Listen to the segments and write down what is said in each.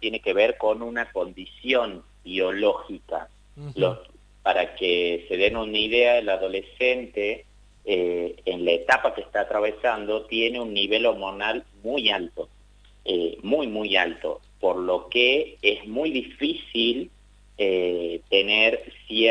tiene que ver con una condición biológica. Para que se den una idea, el adolescente, en la etapa que está atravesando, tiene un nivel hormonal muy alto, muy alto, por lo que es muy difícil tener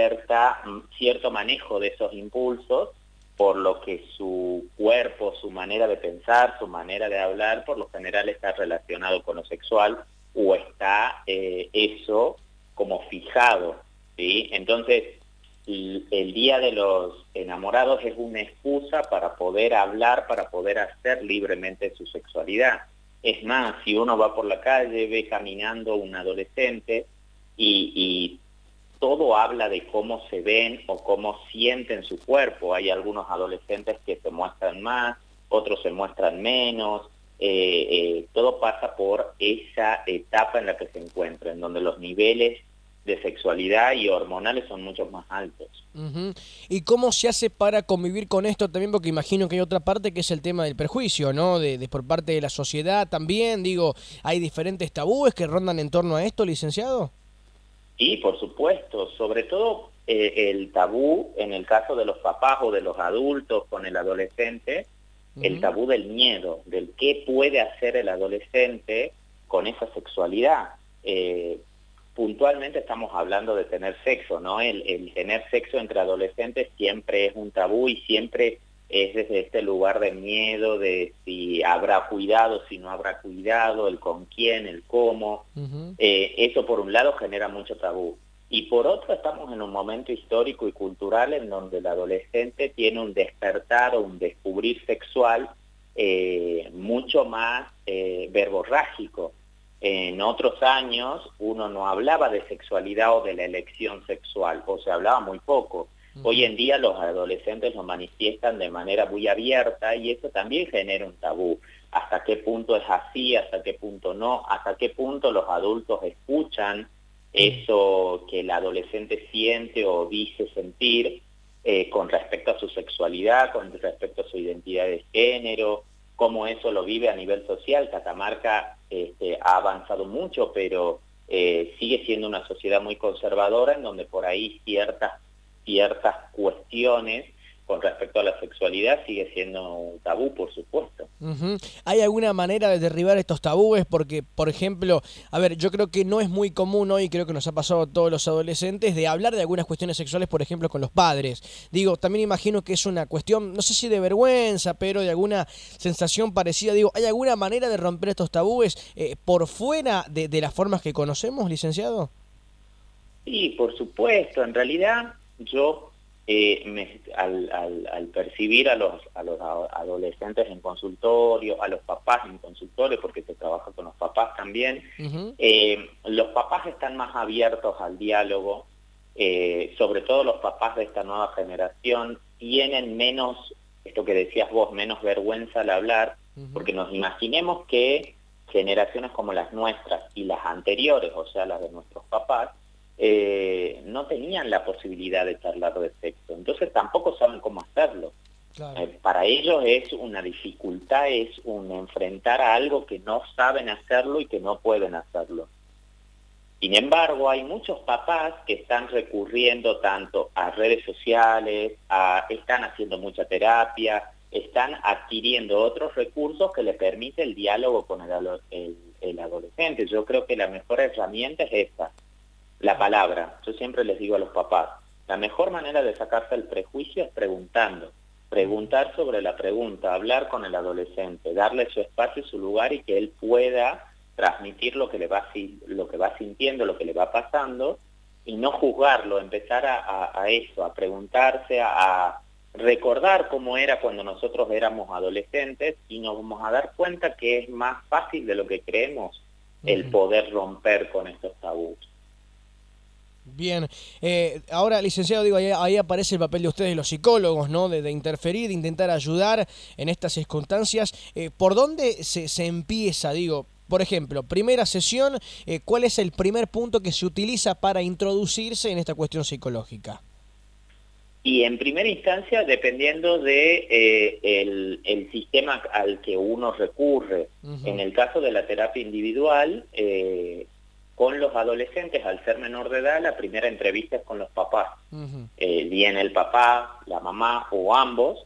cierto manejo de esos impulsos, por lo que su cuerpo, su manera de pensar, su manera de hablar, por lo general está relacionado con lo sexual, o está eso como fijado, ¿sí? Entonces, el Día de los Enamorados es una excusa para poder hablar, para poder hacer libremente su sexualidad. Es más, si uno va por la calle, ve caminando un adolescente y todo habla de cómo se ven o cómo sienten su cuerpo. Hay algunos adolescentes que se muestran más, otros se muestran menos. Todo pasa por esa etapa en la que se encuentran, en donde los niveles de sexualidad y hormonales son mucho más altos. ¿Y cómo se hace para convivir con esto también? Porque imagino que hay otra parte que es el tema del perjuicio, ¿no? De por parte de la sociedad también, digo, ¿hay diferentes tabúes que rondan en torno a esto, licenciado? Sí, por supuesto, sobre todo el tabú en el caso de los papás o de los adultos con el adolescente, el tabú del miedo, del qué puede hacer el adolescente con esa sexualidad. Puntualmente estamos hablando de tener sexo, ¿no? El tener sexo entre adolescentes siempre es un tabú y siempre es desde este lugar de miedo, de si habrá cuidado, si no habrá cuidado, el con quién, el cómo. Eso por un lado genera mucho tabú. Y por otro estamos en un momento histórico y cultural en donde el adolescente tiene un despertar o un descubrir sexual mucho más verborrágico. En otros años uno no hablaba de sexualidad o de la elección sexual, o se hablaba muy poco. Hoy en día los adolescentes lo manifiestan de manera muy abierta y eso también genera un tabú. ¿Hasta qué punto es así? ¿Hasta qué punto no? ¿Hasta qué punto los adultos escuchan eso que el adolescente siente o dice sentir con respecto a su sexualidad, con respecto a su identidad de género? ¿Cómo eso lo vive a nivel social? Catamarca ha avanzado mucho, pero sigue siendo una sociedad muy conservadora en donde por ahí ciertas cuestiones con respecto a la sexualidad sigue siendo un tabú, por supuesto. ¿Hay alguna manera de derribar estos tabúes? Porque, por ejemplo, a ver, yo creo que no es muy común hoy, creo que nos ha pasado a todos los adolescentes, de hablar de algunas cuestiones sexuales, por ejemplo, con los padres. Digo, también imagino que es una cuestión, no sé si de vergüenza, pero de alguna sensación parecida. Digo, ¿hay alguna manera de romper estos tabúes por fuera de las formas que conocemos, licenciado? Sí, por supuesto. En realidad, yo al percibir a los adolescentes en consultorio, a los papás en consultorio, porque se trabaja con los papás también, los papás están más abiertos al diálogo, sobre todo los papás de esta nueva generación tienen menos, esto que decías vos, menos vergüenza al hablar, porque nos imaginemos que generaciones como las nuestras y las anteriores, o sea, las de nuestros papás, no tenían la posibilidad de charlar de sexo, entonces tampoco saben cómo hacerlo. Claro. Para ellos es una dificultad, es un enfrentar a algo que no saben hacerlo y que no pueden hacerlo. Sin embargo, hay muchos papás que están recurriendo tanto a redes sociales, están haciendo mucha terapia, están adquiriendo otros recursos que les permiten el diálogo con el adolescente. Yo creo que la mejor herramienta es esta. La palabra. Yo siempre les digo a los papás, la mejor manera de sacarse el prejuicio es preguntando. Preguntar sobre la pregunta, hablar con el adolescente, darle su espacio, su lugar y que él pueda transmitir lo que va sintiendo, lo que le va pasando y no juzgarlo, empezar a eso, a preguntarse, a recordar cómo era cuando nosotros éramos adolescentes y nos vamos a dar cuenta que es más fácil de lo que creemos el poder romper con estos tabús. Bien, ahora licenciado, digo, ahí aparece el papel de ustedes los psicólogos, ¿no? De interferir, de intentar ayudar en estas circunstancias. ¿Por dónde se empieza? Digo, por ejemplo, primera sesión, ¿cuál es el primer punto que se utiliza para introducirse en esta cuestión psicológica? Y en primera instancia, dependiendo de el sistema al que uno recurre. En el caso de la terapia individual, con los adolescentes, al ser menor de edad, la primera entrevista es con los papás. Viene el papá, la mamá o ambos,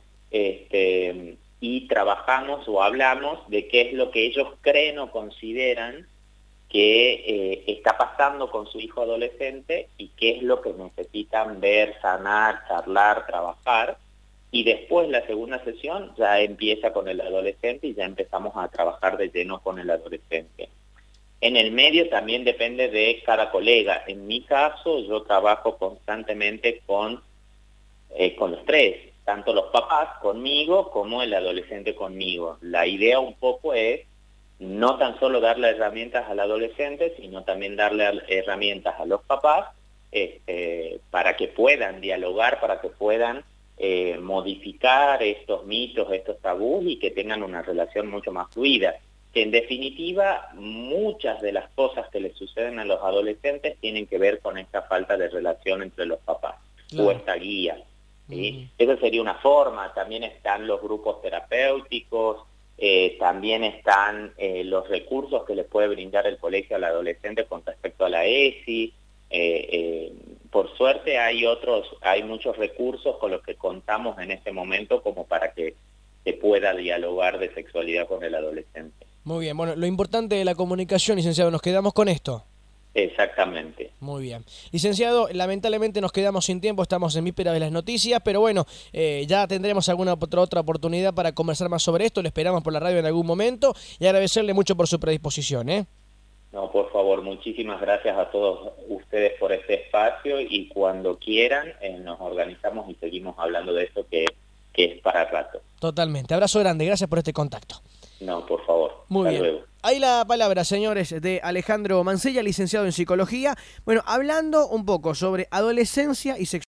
y trabajamos o hablamos de qué es lo que ellos creen o consideran que está pasando con su hijo adolescente y qué es lo que necesitan ver, sanar, charlar, trabajar. Y después la segunda sesión ya empieza con el adolescente y ya empezamos a trabajar de lleno con el adolescente. En el medio también depende de cada colega. En mi caso, yo trabajo constantemente con los tres, tanto los papás conmigo como el adolescente conmigo. La idea un poco es no tan solo darle herramientas al adolescente, sino también darle herramientas a los papás para que puedan dialogar, para que puedan modificar estos mitos, estos tabús y que tengan una relación mucho más fluida. Que en definitiva, muchas de las cosas que les suceden a los adolescentes tienen que ver con esta falta de relación entre los papás, o esta guía. ¿Sí? Esa sería una forma. También están los grupos terapéuticos, también están los recursos que les puede brindar el colegio al adolescente con respecto a la ESI. Por suerte hay muchos recursos con los que contamos en este momento como para que se pueda dialogar de sexualidad con el adolescente. Muy bien, bueno, lo importante de la comunicación, licenciado, nos quedamos con esto. Exactamente. Muy bien. Licenciado, lamentablemente nos quedamos sin tiempo, estamos en víspera de las noticias, pero bueno, ya tendremos alguna otra oportunidad para conversar más sobre esto, lo esperamos por la radio en algún momento y agradecerle mucho por su predisposición. No, por favor, muchísimas gracias a todos ustedes por este espacio y cuando quieran nos organizamos y seguimos hablando de esto que es para rato. Totalmente. Abrazo grande, gracias por este contacto. No, por favor. Muy bien. Luego. Ahí la palabra, señores, de Alejandro Mancilla, licenciado en Psicología. Bueno, hablando un poco sobre adolescencia y sexualidad.